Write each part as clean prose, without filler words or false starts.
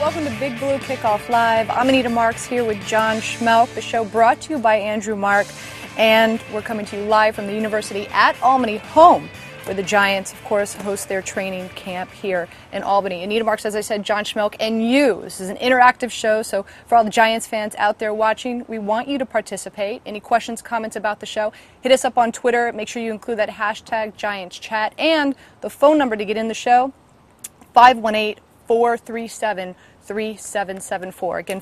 welcome to Big Blue Kickoff Live. I'm Anita Marks here with John Schmelk. The show brought to you by Andrew Mark, and we're coming to you live from the University at Albany, home where the Giants, of course, host their training camp here in Albany. Anita Marks, as I said, John Schmelk, and you. This is an interactive show, so for all the Giants fans out there watching, we want you to participate. Any questions, comments about the show, hit us up on Twitter. Make sure you include that hashtag GiantsChat, and the phone number to get in the show, 518-437-3774. Again,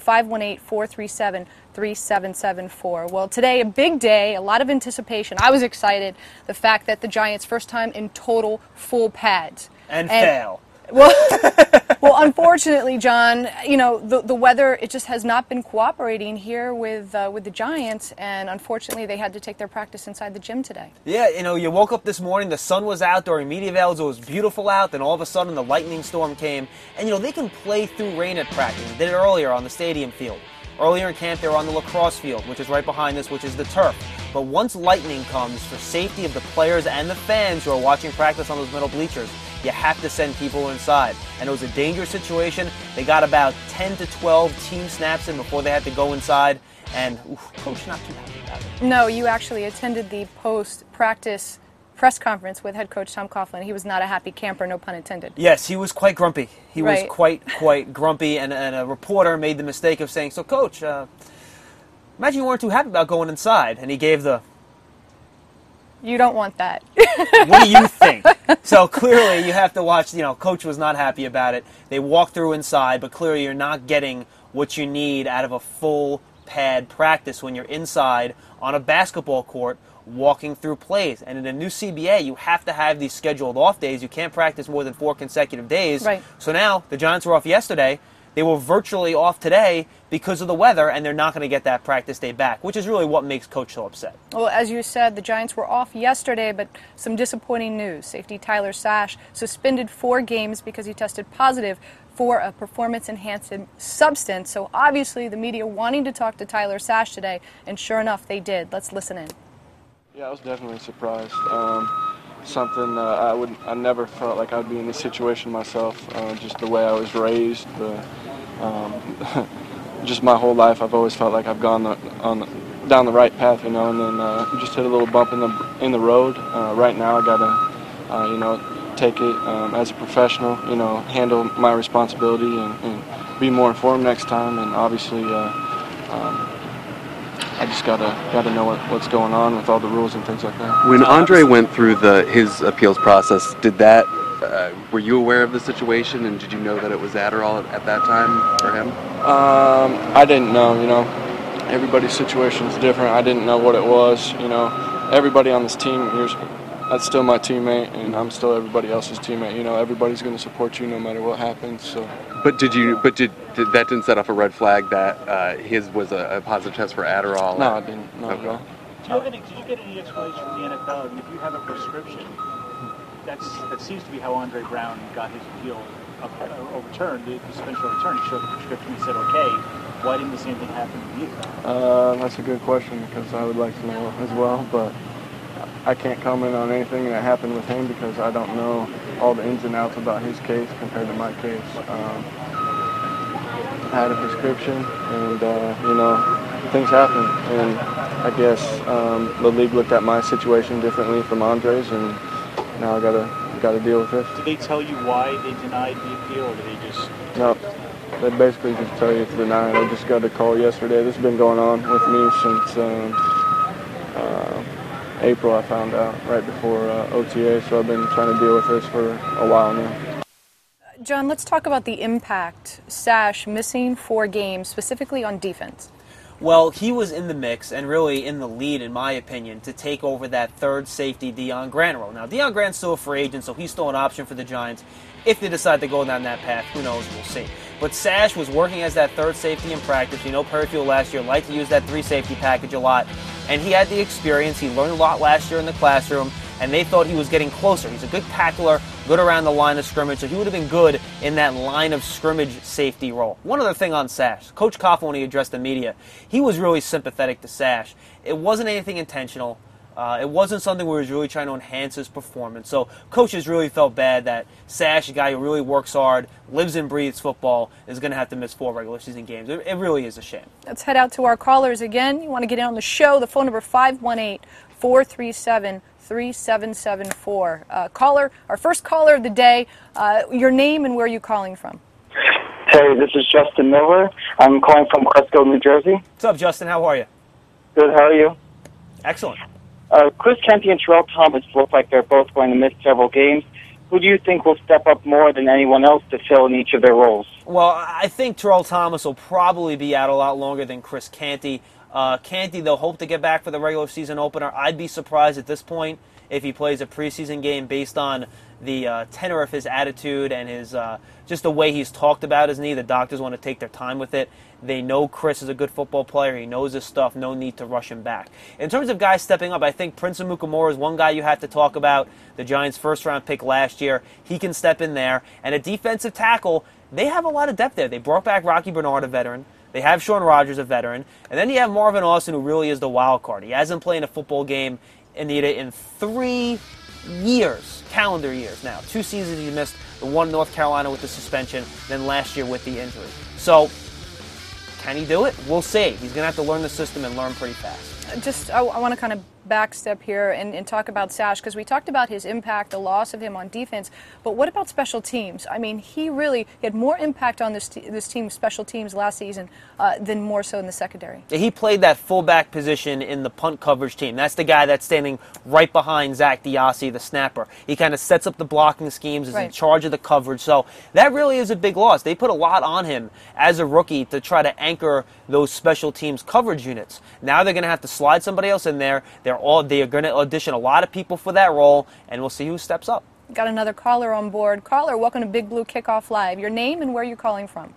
518-437-3774. Well, today, a big day, a lot of anticipation. I was excited. The fact that the Giants, first time in total full pads. And fail. Well, unfortunately, John, you know, the weather, it just has not been cooperating here with the Giants, and unfortunately they had to take their practice inside the gym today. Yeah, you know, you woke up this morning, the sun was out during media avails, it was beautiful out, then all of a sudden the lightning storm came, and you know, they can play through rain at practice. They did it earlier on the stadium field. Earlier in camp, they were on the lacrosse field, which is right behind us, which is the turf. But once lightning comes, for safety of the players and the fans who are watching practice on those middle bleachers, you have to send people inside. And it was a dangerous situation. They got about 10 to 12 team snaps in before they had to go inside. And Coach not too happy about it. No, you actually attended the post-practice press conference with head coach Tom Coughlin. He was not a happy camper, no pun intended. Yes, he was quite grumpy. He Right. was quite grumpy, and a reporter made the mistake of saying, "So, Coach, imagine you weren't too happy about going inside." And he gave the, You don't want that. "What do you think?" So clearly you have to watch, you know, Coach was not happy about it. They walked through inside, but clearly you're not getting what you need out of a full pad practice when you're inside on a basketball court walking through plays. And in a new CBA, you have to have these scheduled off days. You can't practice more than 4 consecutive days. Right. So now the Giants were off yesterday. They were virtually off today because of the weather, and they're not going to get that practice day back, which is really what makes Coach so upset. Well, as you said, the Giants were off yesterday, but some disappointing news. Safety Tyler Sash suspended 4 games because he tested positive for a performance-enhancing substance. So obviously the media wanting to talk to Tyler Sash today, and sure enough, they did. Let's listen in. Yeah, I was definitely surprised. Something I never felt like I'd be in this situation myself. Just the way I was raised, just my whole life, I've always felt like I've gone down the right path, you know. And then just hit a little bump in the road. Right now, I gotta, take it as a professional, handle my responsibility and be more informed next time. And obviously, I just gotta know what's going on with all the rules and things like that. When Andre went through his appeals process, were you aware of the situation, and did you know that it was Adderall at that time for him? I didn't know. Everybody's situation is different. I didn't know what it was. Everybody on this team, that's still my teammate, and I'm still everybody else's teammate. Everybody's going to support you no matter what happens. So. But that didn't set off a red flag that his was a positive test for Adderall? No, I didn't. Not at all. Did you get any explanation from the NFL? If you have a prescription, that seems to be how Andre Brown got his appeal overturned, the suspension overturned. He showed the prescription and said, "Okay." Why didn't the same thing happen to you? That's a good question, because I would like to know as well, but I can't comment on anything that happened with him because I don't know all the ins and outs about his case compared to my case. I had a prescription, and things happen, and I guess the league looked at my situation differently from Andre's, and now I gotta deal with it. Did they tell you why they denied the appeal, or did they just? No, they basically just tell you it's denied. I just got a call yesterday. This has been going on with me since April. I found out right before OTA, so I've been trying to deal with this for a while now. John, let's talk about the impact Sash missing 4 games, specifically on defense. Well, he was in the mix and really in the lead, in my opinion, to take over that third safety Deion Grant role. Now, Deion Grant's still a free agent, so he's still an option for the Giants. If they decide to go down that path, who knows, we'll see. But Sash was working as that third safety in practice. Perry Field last year liked to use that 3-safety package a lot, and he had the experience. He learned a lot last year in the classroom, and they thought he was getting closer. He's a good tackler, good around the line of scrimmage, so he would have been good in that line of scrimmage safety role. One other thing on Sash. Coach Coughlin, when he addressed the media, he was really sympathetic to Sash. It wasn't anything intentional. It wasn't something where he was really trying to enhance his performance. So coaches really felt bad that Sash, a guy who really works hard, lives and breathes football, is going to have to miss 4 regular season games. It really is a shame. Let's head out to our callers again. You want to get in on the show, the phone number 518-437-3774. Caller, our first caller of the day, your name and where are you calling from? Hey, this is Justin Miller. I'm calling from Cresco, New Jersey. What's up, Justin? How are you? Good, how are you? Excellent. Chris Kenty and Terrell Thomas look like they're both going to miss several games. Who do you think will step up more than anyone else to fill in each of their roles? Well, I think Terrell Thomas will probably be out a lot longer than Chris Canty. Canty, they'll hope to get back for the regular season opener. I'd be surprised at this point if he plays a preseason game based on the tenor of his attitude and his just the way he's talked about his knee. The doctors want to take their time with it. They know Chris is a good football player. He knows his stuff. No need to rush him back. In terms of guys stepping up, I think Prince Amukamara is one guy you have to talk about. The Giants' first-round pick last year. He can step in there. And a defensive tackle, they have a lot of depth there. They brought back Rocky Bernard, a veteran. They have Sean Rogers, a veteran. And then you have Marvin Austin, who really is the wild card. He hasn't played a football game, Anita, in 3 years, calendar years now. 2 seasons he missed, the one in North Carolina with the suspension, then last year with the injury. So, can he do it? We'll see. He's going to have to learn the system and learn pretty fast. I want to kind of backstep here and talk about Sash, because we talked about his impact, the loss of him on defense, but what about special teams? I mean, he had more impact on this team's special teams last season than more so in the secondary. He played that fullback position in the punt coverage team. That's the guy that's standing right behind Zach Diassi, the snapper. He kind of sets up the blocking schemes, is in charge of the coverage, so that really is a big loss. They put a lot on him as a rookie to try to anchor those special teams coverage units. Now they're going to have to slide somebody else in there. They are going to audition a lot of people for that role, and we'll see who steps up. Got another caller on board. Caller, welcome to Big Blue Kickoff Live. Your name and where are you calling from?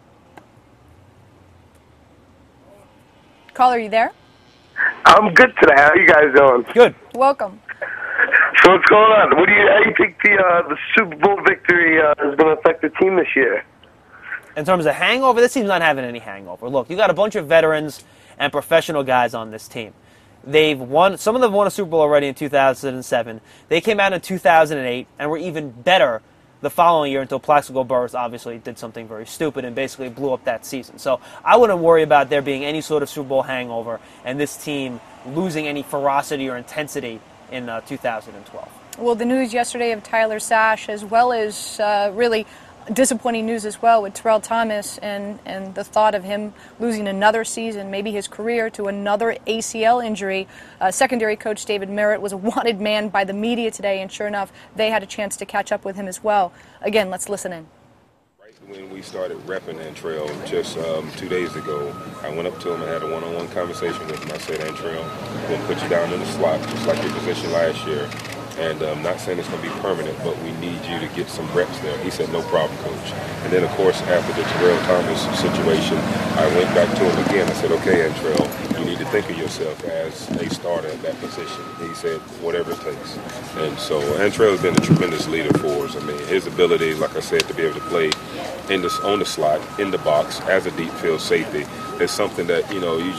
Caller, are you there? I'm good today. How are you guys doing? Good. Welcome. So what's going on? How do you think the Super Bowl victory is going to affect the team this year? In terms of hangover, this team's not having any hangover. Look, you got a bunch of veterans and professional guys on this team. They've won. Some of them won a Super Bowl already in 2007. They came out in 2008 and were even better the following year until Plaxico Burress obviously did something very stupid and basically blew up that season. So I wouldn't worry about there being any sort of Super Bowl hangover and this team losing any ferocity or intensity in 2012. Well, the news yesterday of Tyler Sash, as well as really disappointing news as well with Terrell Thomas and the thought of him losing another season, maybe his career, to another ACL injury. Secondary coach David Merritt was a wanted man by the media today, and sure enough, they had a chance to catch up with him as well. Again, let's listen in. Right when we started repping Antrell just 2 days ago, I went up to him and had a one-on-one conversation with him. I said, Antrell, we're going to put you down in the slot, just like your position last year. And I'm not saying it's going to be permanent, but we need you to get some reps there. He said, no problem, coach. And then, of course, after the Terrell Thomas situation, I went back to him again. I said, okay, Antrell, you need to think of yourself as a starter at that position. He said, whatever it takes. And so Antrell has been a tremendous leader for us. I mean, his ability, like I said, to be able to play on the slot, in the box, as a deep field safety is something that,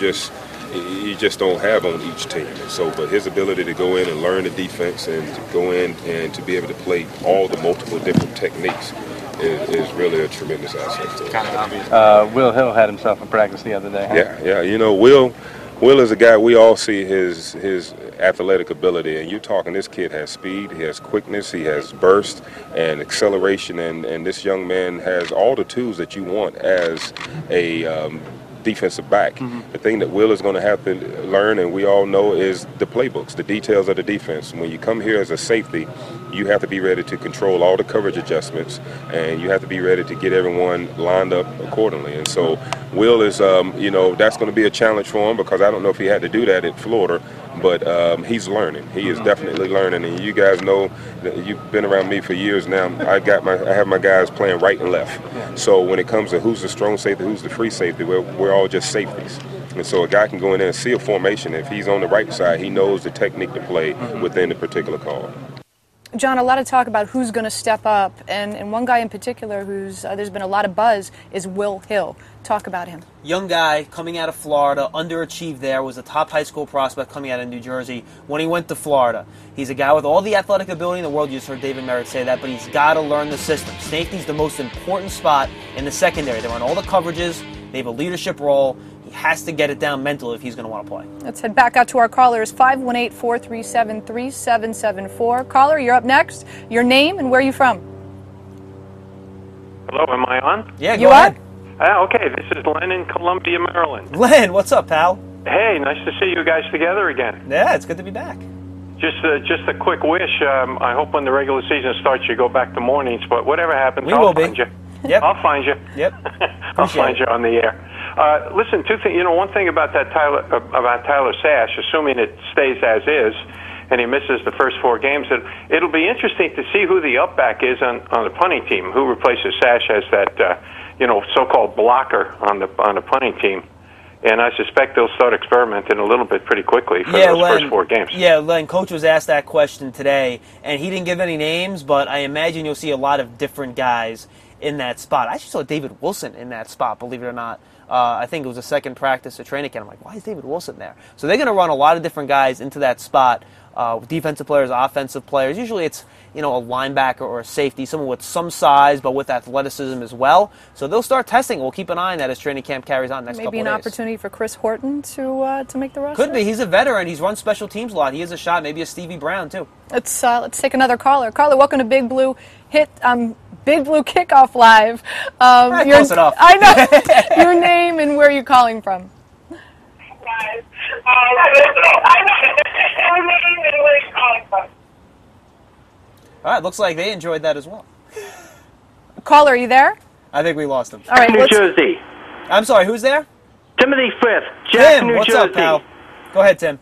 you just don't have on each team. And so, but his ability to go in and learn the defense and to go in and to be able to play all the multiple different techniques is really a tremendous asset to us. Will Hill had himself in practice the other day. Huh? Yeah. Will is a guy, we all see his athletic ability, and you're talking, this kid has speed, he has quickness, he has burst and acceleration, and this young man has all the tools that you want as a defensive back. Mm-hmm. The thing that Will is going to have to learn, and we all know, is the playbooks, the details of the defense. When you come here as a safety, you have to be ready to control all the coverage adjustments, and you have to be ready to get everyone lined up accordingly. And so Will is, that's going to be a challenge for him, because I don't know if he had to do that at Florida, but he's learning. He is definitely learning, and you guys know that you've been around me for years now. I have my guys playing right and left. So when it comes to who's the strong safety, who's the free safety, we're all just safeties. And so a guy can go in there and see a formation. If he's on the right side, he knows the technique to play within the particular call. John, a lot of talk about who's going to step up, and one guy in particular who's there's been a lot of buzz is Will Hill. Talk about him. Young guy coming out of Florida, underachieved there, was a top high school prospect coming out of New Jersey when he went to Florida. He's a guy with all the athletic ability in the world. You just heard David Merritt say that, but he's got to learn the system. Safety's the most important spot in the secondary. They run all the coverages. They have a leadership role. He has to get it down mentally if he's going to want to play. Let's head back out to our callers, 518-437-3774. Caller, you're up next. Your name and where are you from? Hello, am I on? Yeah, you go ahead. Okay, this is Len in Columbia, Maryland. Len, what's up, pal? Hey, nice to see you guys together again. Yeah, it's good to be back. Just a quick wish. I hope when the regular season starts, you go back to mornings. But whatever happens, I'll find you. Yep. I'll find you. Yep. I'll find you on the air. Listen, two things. One thing about that Tyler Sash, assuming it stays as is, and he misses the first 4 games, it'll be interesting to see who the upback is on the punting team. Who replaces Sash as that so-called blocker on the punting team. And I suspect they'll start experimenting a little bit pretty quickly for those first 4 games. Yeah, Len, Coach was asked that question today, and he didn't give any names, but I imagine you'll see a lot of different guys in that spot. I actually saw David Wilson in that spot, believe it or not. I think it was a second practice at training camp. I'm like, why is David Wilson there? So they're going to run a lot of different guys into that spot, defensive players, offensive players. Usually it's a linebacker or a safety, someone with some size but with athleticism as well. So they'll start testing. We'll keep an eye on that as training camp carries on next couple of days. Maybe an opportunity for Chris Horton to make the roster? Could be. He's a veteran. He's run special teams a lot. He has a shot. Maybe a Stevie Brown, too. Let's take another caller. Caller, welcome to Big Blue Kickoff Live. Close enough. I know. Your name and where you're calling from. All right, looks like they enjoyed that as well. Caller, are you there? I think we lost him. All right, New Jersey. I'm sorry, who's there? Timothy Frith, Jackson, Tim, New what's Jersey. up, pal? Go ahead, Tim.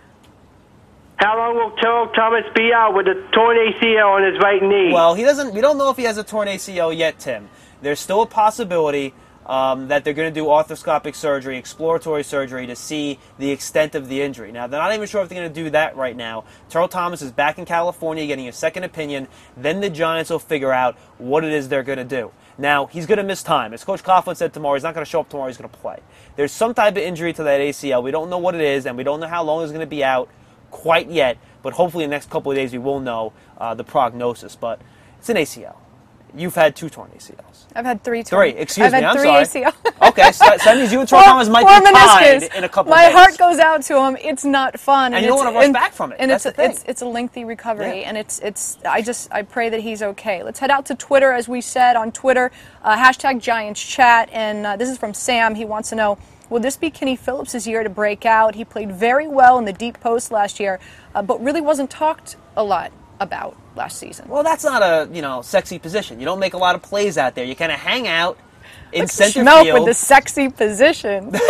How long will Terrell Thomas be out with a torn ACL on his right knee? Well, we don't know if he has a torn ACL yet, Tim. There's still a possibility that they're going to do arthroscopic surgery, exploratory surgery, to see the extent of the injury. Now, they're not even sure if they're going to do that right now. Terrell Thomas is back in California getting a second opinion. Then the Giants will figure out what it is they're going to do. Now, he's going to miss time. As Coach Coughlin said tomorrow, he's not going to show up tomorrow, he's going to play. There's some type of injury to that ACL. We don't know what it is, and we don't know how long it's going to be out quite yet, but hopefully in the next couple of days we will know the prognosis. But it's an ACL. You've had 2 torn ACLs. I've had 3 torn. 3, excuse me, I'm sorry. I've had 3 ACLs. Okay, so that means you and Terrell Thomas might be tied in a couple of days. My heart goes out to him. It's not fun. And you don't want to rush back from it. And That's the thing. It's a lengthy recovery, and I pray that he's okay. Let's head out to Twitter, as we said on Twitter, hashtag Giants Chat, and this is from Sam. He wants to know, will this be Kenny Phillips' year to break out? He played very well in the deep post last year, but really wasn't talked a lot about last season. Well, that's not a sexy position. You don't make a lot of plays out there. You kind of hang out in center Schmelk field. with the sexy position. You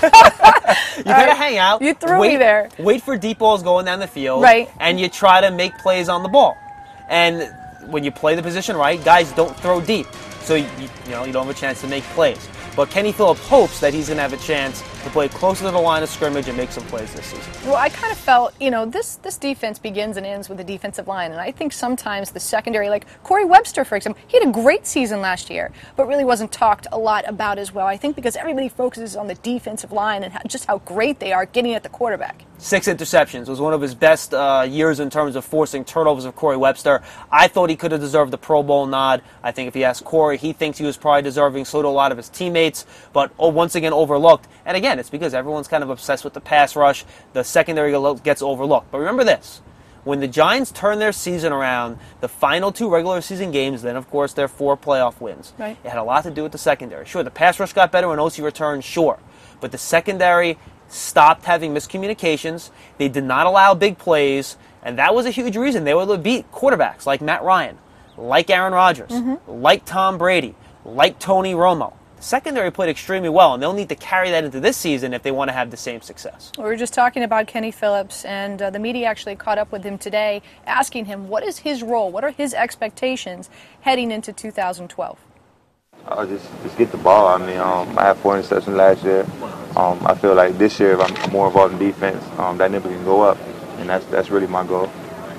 kind of hang out. You threw me there. Wait for deep balls going down the field. Right. And you try to make plays on the ball. And when you play the position right, guys don't throw deep. So you don't have a chance to make plays. But Kenny Phillips hopes that he's going to have a chance to play closer to the line of scrimmage and make some plays this season. Well, I kind of felt, this defense begins and ends with the defensive line. And I think sometimes the secondary, like Corey Webster, for example, he had a great season last year, but really wasn't talked a lot about as well. I think because everybody focuses on the defensive line and just how great they are getting at the quarterback. 6 interceptions was one of his best years in terms of forcing turnovers of Corey Webster. I thought he could have deserved the Pro Bowl nod. I think if you ask Corey, he thinks he was probably deserving, so do a lot of his teammates, but once again overlooked. And again, it's because everyone's kind of obsessed with the pass rush. The secondary gets overlooked. But remember this. When the Giants turn their season around, the final 2 regular season games, then of course their 4 playoff wins. Right. It had a lot to do with the secondary. Sure, the pass rush got better when OC returned, sure. But the secondary stopped having miscommunications. They did not allow big plays, and that was a huge reason they were able to beat quarterbacks like Matt Ryan, like Aaron Rodgers, like Tom Brady, like Tony Romo. The secondary played extremely well, and they'll need to carry that into this season if they want to have the same success. We were just talking about Kenny Phillips, and the media actually caught up with him today, asking him what is his role, what are his expectations heading into 2012. Just get the ball. I mean, I had 4 interceptions last year. I feel like this year, if I'm more involved in defense, that number can go up, and that's really my goal.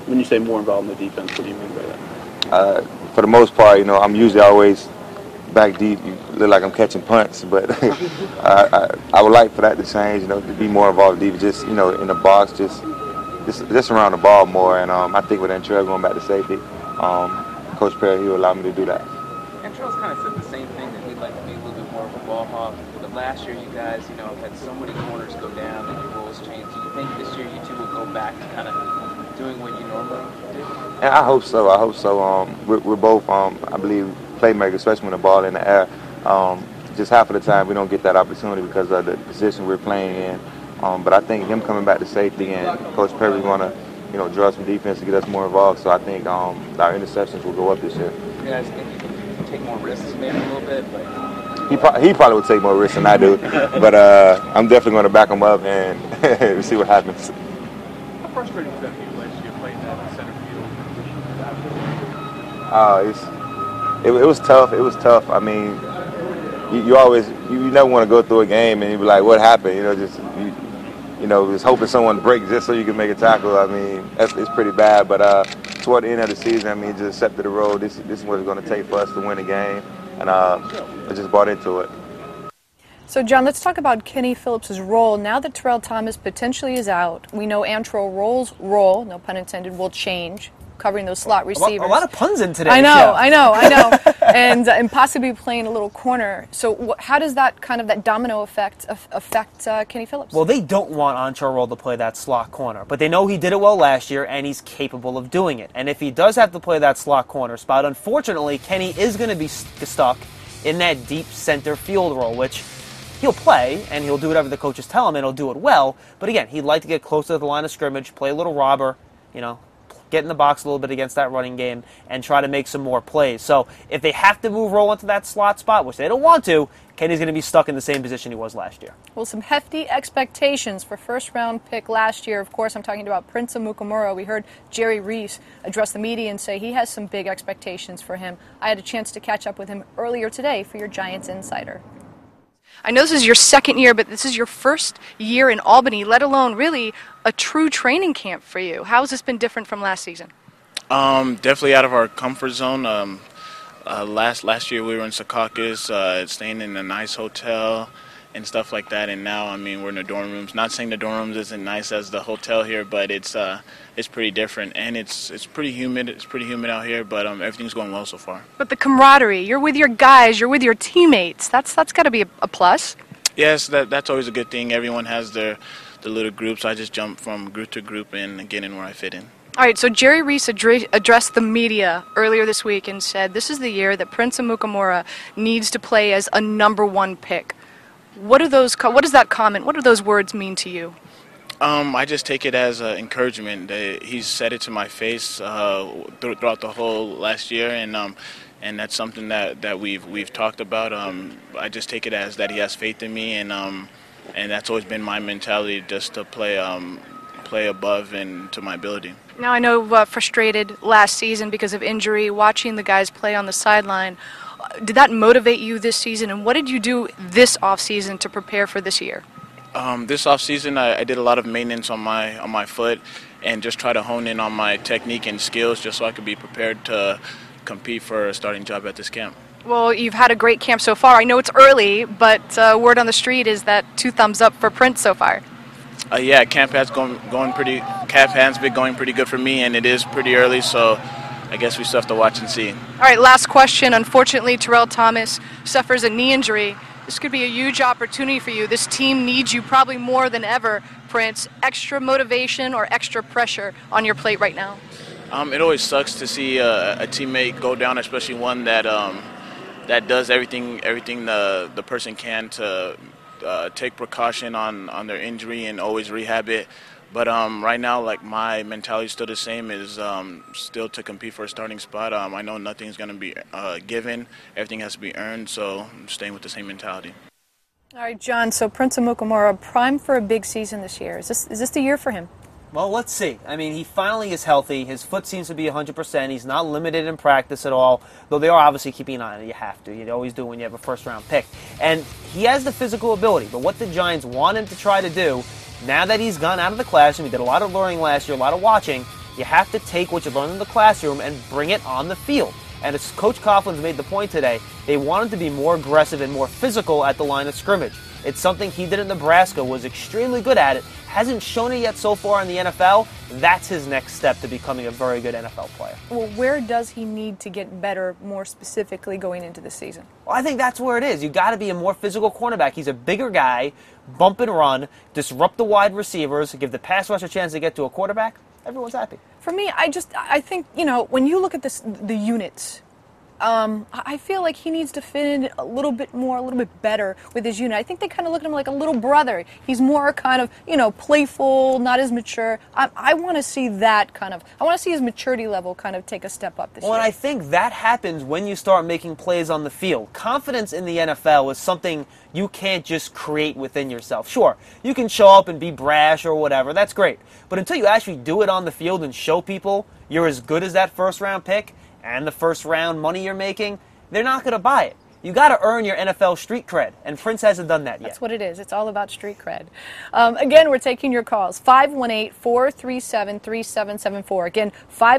When you say more involved in the defense, what do you mean by that? For the most part, I'm usually always back deep. You look like I'm catching punts, but I would like for that to change. To be more involved deep, just in the box, just around the ball more. And I think with Antrell going back to safety, Coach Perry, he will allow me to do that. Antrell's kind of said the same thing, that he'd like to be a little bit more of a ball hawk. But last year, you guys, have had so many corners go down and your roles change. Do you think this year you two will go back to kind of doing what you normally do? Yeah, I hope so. We're both, I believe, playmakers, especially when the ball in the air. Just half of the time we don't get that opportunity because of the position we're playing in. But I think him coming back to safety and Coach Perry going to, draw some defense to get us more involved. So I think our interceptions will go up this year. You guys think you can take more risks maybe a little bit? He probably would take more risks than I do. But I'm definitely going to back him up and see what happens. How frustrating was that for you last year playing that center field? It was tough. It was tough. I mean, you always you never want to go through a game and you be like, what happened? Just hoping someone breaks just so you can make a tackle. I mean, it's pretty bad. But toward the end of the season, I mean, just accepted the road. This is what it's going to take for us to win the game, and I just bought into it. So, John, let's talk about Kenny Phillips' role. Now that Terrell Thomas potentially is out, we know Antrell Roll's role, no pun intended, will change, covering those slot receivers. A lot of puns in today. I know. And possibly playing a little corner. So how does that that domino effect affect Kenny Phillips? Well, they don't want Antrell Roll to play that slot corner, but they know he did it well last year, and he's capable of doing it. And if he does have to play that slot corner spot, unfortunately, Kenny is going to be stuck in that deep center field role, which he'll play, and he'll do whatever the coaches tell him, and he'll do it well. But again, he'd like to get closer to the line of scrimmage, play a little robber, get in the box a little bit against that running game, and try to make some more plays. So if they have to move Roll into that slot spot, which they don't want to, Kenny's going to be stuck in the same position he was last year. Well, some hefty expectations for first-round pick last year. Of course, I'm talking about Prince Amukamara. We heard Jerry Reese address the media and say he has some big expectations for him. I had a chance to catch up with him earlier today for your Giants Insider. I know this is your second year, but this is your first year in Albany, let alone really a true training camp for you. How has this been different from last season? Definitely out of our comfort zone. Last year we were in Secaucus, staying in a nice hotel and stuff like that, and now, we're in the dorm rooms. Not saying the dorm rooms isn't nice as the hotel here, but it's pretty different, and it's pretty humid. It's pretty humid out here, but everything's going well so far. But the camaraderie, you're with your guys, you're with your teammates. That's got to be a plus. Yes, that's always a good thing. Everyone has their little groups. I just jump from group to group and get in where I fit in. All right, so Jerry Reese addressed the media earlier this week and said this is the year that Prince Amukamara needs to play as a number one pick. What does that comment, what do those words mean to you? I just take it as encouragement. He's said it to my face throughout the whole last year, and that's something that we've talked about. I just take it as that he has faith in me, and that's always been my mentality, just to play above and to my ability. Now I know frustrated last season because of injury, watching the guys play on the sideline. Did that motivate you this season, and what did you do this offseason to prepare for this year? This offseason, I did a lot of maintenance on my foot and just try to hone in on my technique and skills just so I could be prepared to compete for a starting job at this camp. Well, you've had a great camp so far. I know it's early, but word on the street is that 2 thumbs up for Prince so far. Yeah, camp has been going pretty good for me, and it is pretty early, so I guess we still have to watch and see. All right, last question. Unfortunately, Terrell Thomas suffers a knee injury. This could be a huge opportunity for you. This team needs you probably more than ever, Prince. Extra motivation or extra pressure on your plate right now? It always sucks to see a teammate go down, especially one that does everything the person can to take precaution on their injury and always rehab it. But right now, my mentality is still the same, is still to compete for a starting spot. I know nothing's going to be given. Everything has to be earned, so I'm staying with the same mentality. All right, John, so Prince Amukamara, primed for a big season this year. Is this the year for him? Well, let's see. He finally is healthy. His foot seems to be 100%. He's not limited in practice at all, though they are obviously keeping an eye on it. You have to. You always do when you have a first-round pick. And he has the physical ability, but what the Giants want him to try to do, now that he's gone out of the classroom, he did a lot of learning last year, a lot of watching, You have to take what you learn in the classroom and bring it on the field. And as Coach Coughlin's made the point today, they wanted to be more aggressive and more physical at the line of scrimmage. It's something he did in Nebraska, was extremely good at it, hasn't shown it yet so far in the NFL. That's his next step to becoming a very good NFL player. Well, where does he need to get better more specifically going into the season? Well, I think that's where it is. You've got to be a more physical cornerback. He's a bigger guy, bump and run, disrupt the wide receivers, give the pass rush a chance to get to a quarterback. Everyone's happy. For me, I think, when you look at the units, I feel like he needs to fit in a little bit more, a little bit better with his unit. I think they kind of look at him like a little brother. He's more kind of, playful, not as mature. I want to see that I want to see his maturity level kind of take a step up this year. Well, and I think that happens when you start making plays on the field. Confidence in the NFL is something you can't just create within yourself. Sure, you can show up and be brash or whatever. That's great. But until you actually do it on the field and show people you're as good as that first-round pick, and the first round money you're making, they're not going to buy it. You got to earn your NFL street cred, and Prince hasn't done that yet. That's what it is. It's all about street cred. Again, we're taking your calls. 518-437-3774. Again,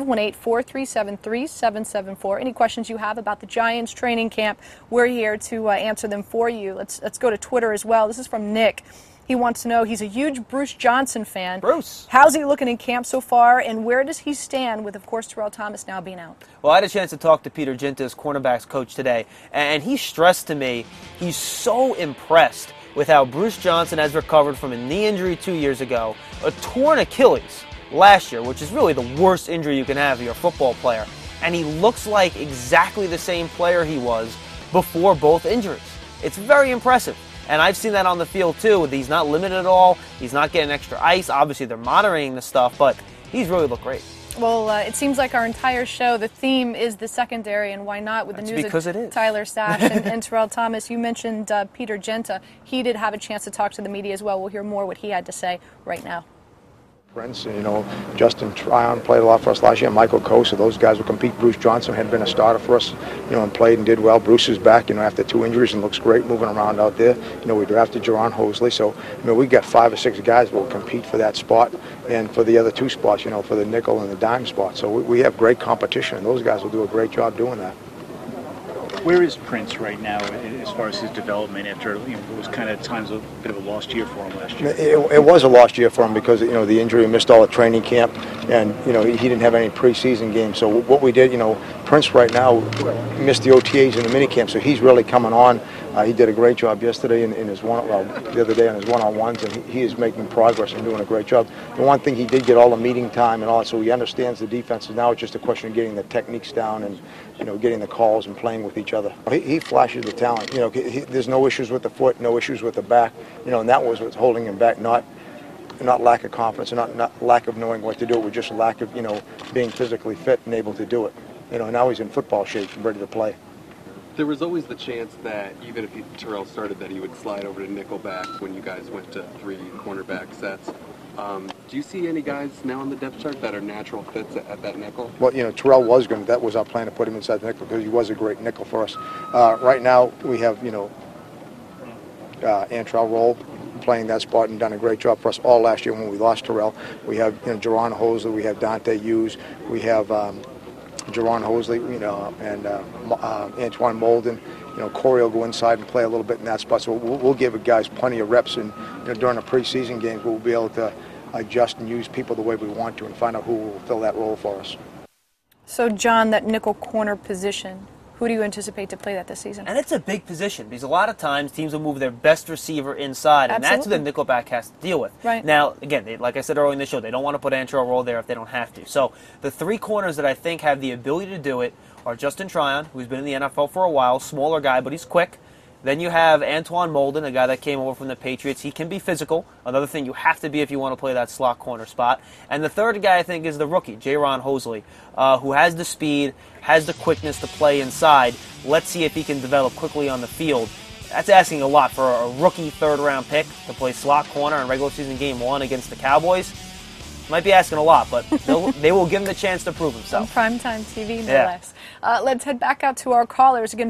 518-437-3774. Any questions you have about the Giants training camp, we're here to answer them for you. Let's go to Twitter as well. This is from Nick. He wants to know, he's a huge Bruce Johnson fan. Bruce. How's he looking in camp so far, and where does he stand with, of course, Terrell Thomas now being out? Well, I had a chance to talk to Peter Gintas, cornerbacks coach, today, and he stressed to me he's so impressed with how Bruce Johnson has recovered from a knee injury 2 years ago, a torn Achilles last year, which is really the worst injury you can have if you're a football player, and he looks like exactly the same player he was before both injuries. It's very impressive. And I've seen that on the field, too. He's not limited at all. He's not getting extra ice. Obviously, they're monitoring the stuff, but he's really looked great. Well, it seems like our entire show, the theme is the secondary, and why not with the news of Tyler Sash and Terrell Thomas. You mentioned Peter Genta. He did have a chance to talk to the media as well. We'll hear more what he had to say right now. Prince, Justin Tryon played a lot for us last year. Michael Kosa, those guys will compete. Bruce Johnson had been a starter for us, and played and did well. Bruce is back, after 2 injuries and looks great moving around out there. We drafted Jaron Hosley, so we got 5 or 6 guys that will compete for that spot and for the other 2 spots, for the nickel and the dime spot. So we have great competition, and those guys will do a great job doing that. Where is Prince right now as far as his development after it was kind of at times a bit of a lost year for him last year? It was a lost year for him because the injury, missed all the training camp, and he didn't have any preseason games. So what we did, Prince right now missed the OTAs and the minicamp, so he's really coming on. He did a great job yesterday in his the other day on his one-on-ones, and he is making progress and doing a great job. The one thing, he did get all the meeting time and all that, so he understands the defense. Now it's just a question of getting the techniques down and getting the calls and playing with each other. He flashes the talent. There's no issues with the foot, no issues with the back. And that was what's holding him back. Not lack of confidence, not lack of knowing what to do. It was just lack of being physically fit and able to do it. Now he's in football shape and ready to play. There was always the chance that even if Terrell started, that he would slide over to nickelback when you guys went to 3 cornerback sets. Do you see any guys now on the depth chart that are natural fits at that nickel? Well, Terrell was going to, that was our plan, to put him inside the nickel because he was a great nickel for us. Right now we have, Antrell Roll playing that spot and done a great job for us all last year when we lost Terrell. We have, Jaron Hosley, we have Dante Hughes, we have Jaron Hosley, and Antoine Molden. Corey will go inside and play a little bit in that spot. So we'll give guys plenty of reps, and during the preseason games, we'll be able to adjust and use people the way we want to and find out who will fill that role for us. So, John, that nickel corner position, who do you anticipate to play that this season? And it's a big position because a lot of times teams will move their best receiver inside, and that's what the nickelback has to deal with. Right. Now, again, like I said earlier in the show, they don't want to put Antrell Roll there if they don't have to. So the 3 corners that I think have the ability to do it are Justin Tryon, who's been in the NFL for a while, smaller guy, but he's quick. Then you have Antoine Molden, a guy that came over from the Patriots. He can be physical, another thing you have to be if you want to play that slot corner spot. And the third guy, I think, is the rookie, Jaron Hosley, who has the speed, has the quickness to play inside. Let's see if he can develop quickly on the field. That's asking a lot for a rookie third-round pick to play slot corner in regular season game 1 against the Cowboys. Might be asking a lot, but they will give him the chance to prove himself. On primetime TV, no less. Let's head back out to our callers. Again,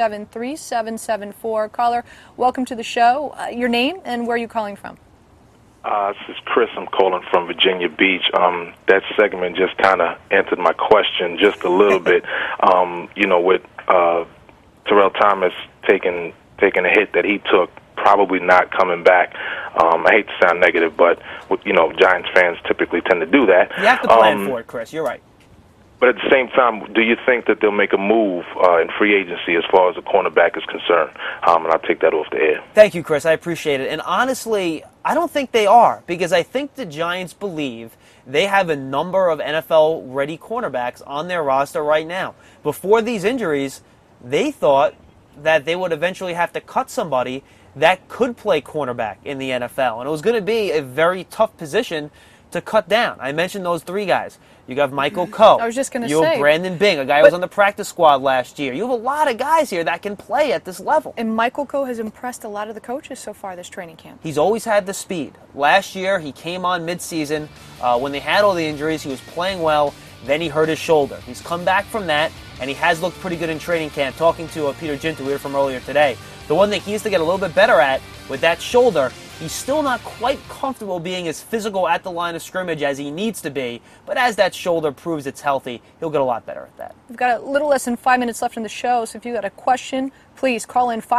518-437-3774. Caller, welcome to the show. Your name and where are you calling from? This is Chris. I'm calling from Virginia Beach. That segment just kind of answered my question just a little bit. With Terrell Thomas taking a hit that he took, probably not coming back. I hate to sound negative, but Giants fans typically tend to do that. You have to plan for it, Chris. You're right. But at the same time, do you think that they'll make a move in free agency as far as a cornerback is concerned? And I'll take that off the air. Thank you, Chris. I appreciate it. And honestly, I don't think they are, because I think the Giants believe they have a number of NFL-ready cornerbacks on their roster right now. Before these injuries, they thought that they would eventually have to cut somebody that could play cornerback in the NFL. And it was going to be a very tough position to cut down. I mentioned those three guys. You have Michael Coe. I was just going to say. You have Brandon Bing, a guy who was on the practice squad last year. You have a lot of guys here that can play at this level. And Michael Coe has impressed a lot of the coaches so far this training camp. He's always had the speed. Last year, he came on midseason. When they had all the injuries, he was playing well. Then he hurt his shoulder. He's come back from that, and he has looked pretty good in training camp. Talking to Peter Ginter, we heard from earlier today, the one thing he needs to get a little bit better at with that shoulder, he's still not quite comfortable being as physical at the line of scrimmage as he needs to be, but as that shoulder proves it's healthy, he'll get a lot better at that. We've got a little less than 5 minutes left in the show, so if you've got a question, please call in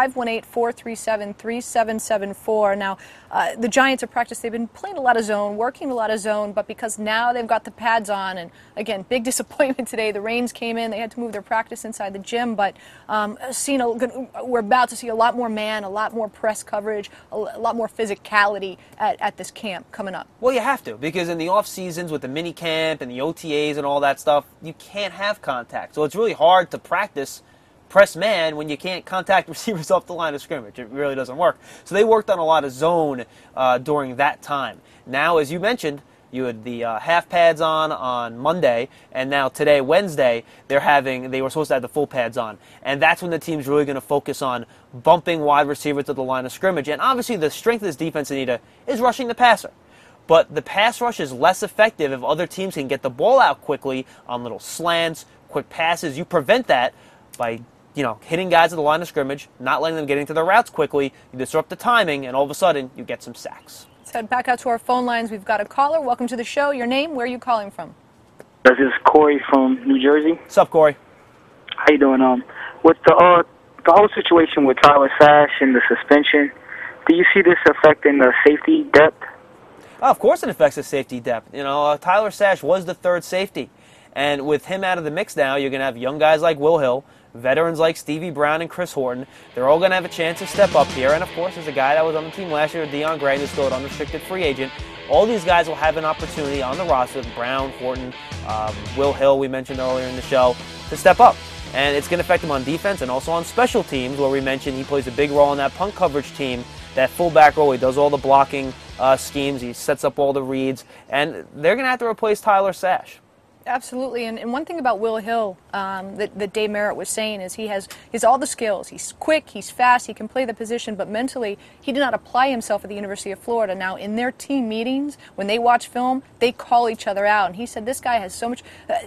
518-437-3774. Now, the Giants at practice, they've been playing a lot of zone, working a lot of zone, but because now they've got the pads on, and again, big disappointment today. The rains came in. They had to move their practice inside the gym, but we're about to see a lot more man, a lot more press coverage, a lot more physicality at this camp coming up. Well, you have to, because in the off seasons with the mini camp and the OTAs and all that stuff, you can't have contact. So it's really hard to practice press man when you can't contact receivers off the line of scrimmage. It really doesn't work. So they worked on a lot of zone during that time. Now, as you mentioned, you had the half pads on Monday, and now today, Wednesday, they were supposed to have the full pads on. And that's when the team's really going to focus on bumping wide receivers to the line of scrimmage. And obviously the strength of this defense, Anita, is rushing the passer. But the pass rush is less effective if other teams can get the ball out quickly on little slants, quick passes. You prevent that by hitting guys at the line of scrimmage, not letting them get into their routes quickly. You disrupt the timing, and all of a sudden, you get some sacks. Let's head back out to our phone lines. We've got a caller. Welcome to the show. Your name? Where are you calling from? This is Corey from New Jersey. What's up, Corey? How you doing? With the whole situation with Tyler Sash and the suspension, do you see this affecting the safety depth? Of course it affects the safety depth. Tyler Sash was the third safety. And with him out of the mix now, you're going to have young guys like Will Hill, veterans like Stevie Brown and Chris Horton. They're all going to have a chance to step up here. And, of course, there's a guy that was on the team last year, Deion Grant, who's still an unrestricted free agent. All these guys will have an opportunity on the roster, Brown, Horton, Will Hill, we mentioned earlier in the show, to step up. And it's going to affect him on defense and also on special teams, where we mentioned he plays a big role in that punt coverage team, that fullback role. He does all the blocking schemes. He sets up all the reads. And they're going to have to replace Tyler Sash. Absolutely, and one thing about Will Hill that Dave Merritt was saying is he has all the skills. He's quick, he's fast, he can play the position, but mentally he did not apply himself at the University of Florida. Now, in their team meetings, when they watch film, they call each other out, and he said this guy has so much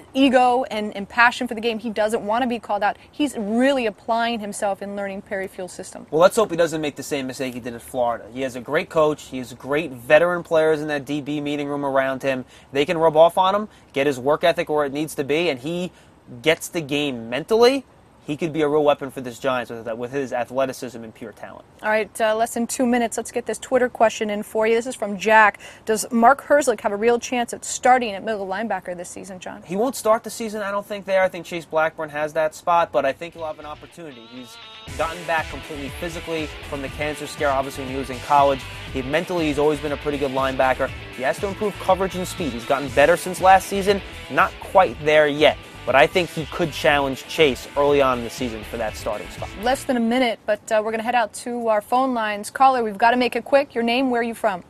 ego and passion for the game, he doesn't want to be called out. He's really applying himself in learning Perry Field's system. Well, let's hope he doesn't make the same mistake he did at Florida. He has a great coach, he has great veteran players in that DB meeting room around him. They can rub off on him, get his work ethic where it needs to be, and he gets the game mentally. He could be a real weapon for this Giants with his athleticism and pure talent. All right, less than 2 minutes. Let's get this Twitter question in for you. This is from Jack. Does Mark Herzlich have a real chance at starting at middle linebacker this season, John? He won't start the season, I don't think, there. I think Chase Blackburn has that spot, but I think he'll have an opportunity. He's gotten back completely physically from the cancer scare, obviously, when he was in college. Mentally, he's always been a pretty good linebacker. He has to improve coverage and speed. He's gotten better since last season. Not quite there yet. But I think he could challenge Chase early on in the season for that starting spot. Less than a minute, but we're going to head out to our phone lines. Caller, we've got to make it quick. Your name, where are you from?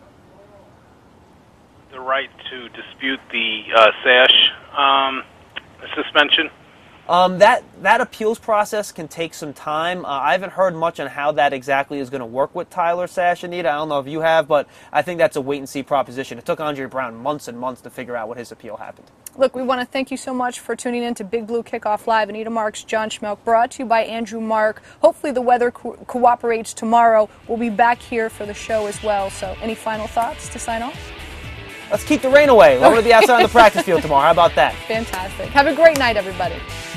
The right to dispute the Sash suspension. That appeals process can take some time. I haven't heard much on how that exactly is going to work with Tyler Sash, Anita. I don't know if you have, but I think that's a wait-and-see proposition. It took Andre Brown months and months to figure out what his appeal happened. Look, we want to thank you so much for tuning in to Big Blue Kickoff Live. Anita Marks, John Schmeelk, brought to you by Andrew Mark. Hopefully the weather cooperates tomorrow. We'll be back here for the show as well. So any final thoughts to sign off? Let's keep the rain away. I want to be outside on the practice field tomorrow. How about that? Fantastic. Have a great night, everybody.